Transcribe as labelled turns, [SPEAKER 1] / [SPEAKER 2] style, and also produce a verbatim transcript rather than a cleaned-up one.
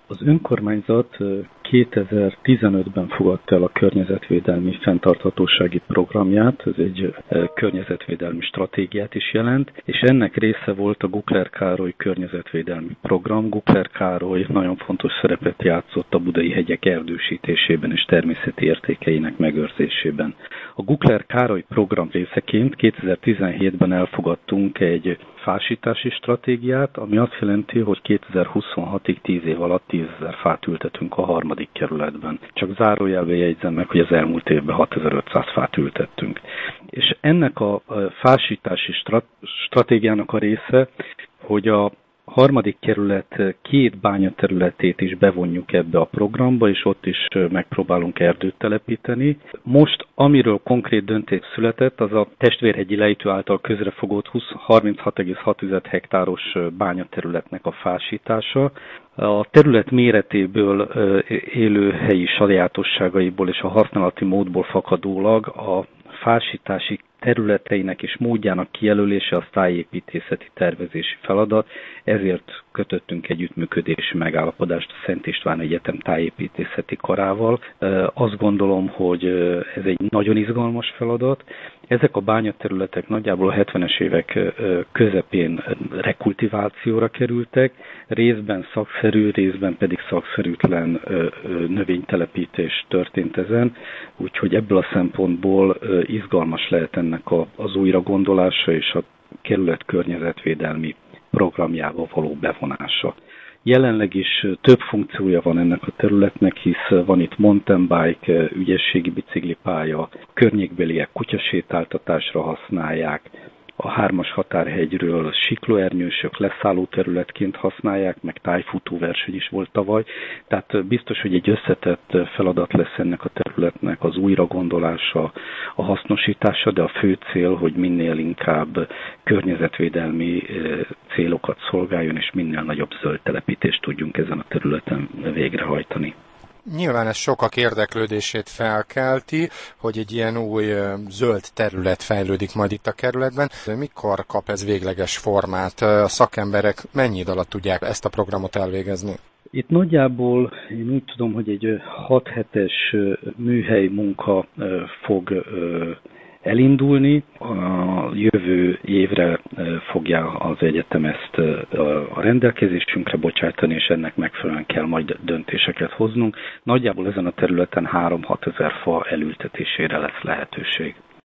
[SPEAKER 1] Az önkormányzat kétezer-tizenötben fogadta el a környezetvédelmi fenntarthatósági programját, ez egy környezetvédelmi stratégiát is jelent, és ennek része volt a Gukler Károly környezetvédelmi program. Gukler Károly nagyon fontos szerepet játszott a budai hegyek erdősítésében és természeti értékeinek megőrzésében. A Gukler Károly program részeként kétezer-tizenhétben elfogadtunk egy fásítási stratégiát, ami azt jelenti, hogy kétezer-huszonhatig tíz év alatt tízezer fát ültetünk a harmadik kerületben. Csak zárójelbe jegyzem meg, hogy az elmúlt évben hatezer-ötszáz fát ültettünk. És ennek a fásítási stratégiának a része, hogy a harmadik kerület két bányaterületét is bevonjuk ebbe a programba, és ott is megpróbálunk erdőt telepíteni. Most, amiről konkrét döntés született, az a Testvérhegyi Lejtő által közrefogott harminchat egész hat hektáros bányaterületnek a fásítása. A terület méretéből, élőhelyi sajátosságaiból és a használati módból fakadólag a fásítási területeinek és módjának kijelölése az tájépítészeti tervezési feladat, ezért kötöttünk együttműködési megállapodást a Szent István Egyetem tájépítészeti karával. Azt gondolom, hogy ez egy nagyon izgalmas feladat. Ezek a bányaterületek nagyjából a hetvenes évek közepén rekultivációra kerültek, részben szakszerű, részben pedig szakszerűtlen növénytelepítés történt ezen, úgyhogy ebből a szempontból izgalmas lehet ennek az újragondolása és a kerület környezetvédelmi programjába való bevonása. Jelenleg is több funkciója van ennek a területnek, hisz van itt mountain bike, ügyességi biciklipálya, környékbeliek kutyasétáltatásra használják, a hármas határhegyről siklóernyősök leszálló területként használják, meg tájfutóverseny is volt tavaly, tehát biztos, hogy egy összetett feladat lesz ennek a területnek az újragondolása, a hasznosítása, de a fő cél, hogy minél inkább környezetvédelmi célokat szolgáljon, és minél nagyobb zöld telepítést tudjunk ezen a területen végrehajtani.
[SPEAKER 2] Nyilván ez sokak érdeklődését felkelti, hogy egy ilyen új zöld terület fejlődik majd itt a kerületben. De mikor kap ez végleges formát? A szakemberek mennyi idő alatt tudják ezt a programot elvégezni?
[SPEAKER 1] Itt nagyjából én úgy tudom, hogy egy hat hetes műhely munka fog elindulni. A jövő évre fogja az egyetem ezt a rendelkezésünkre bocsátani, és ennek megfelelően kell majd döntéseket hoznunk. Nagyjából ezen a területen három-hat ezer fa elültetésére lesz lehetőség.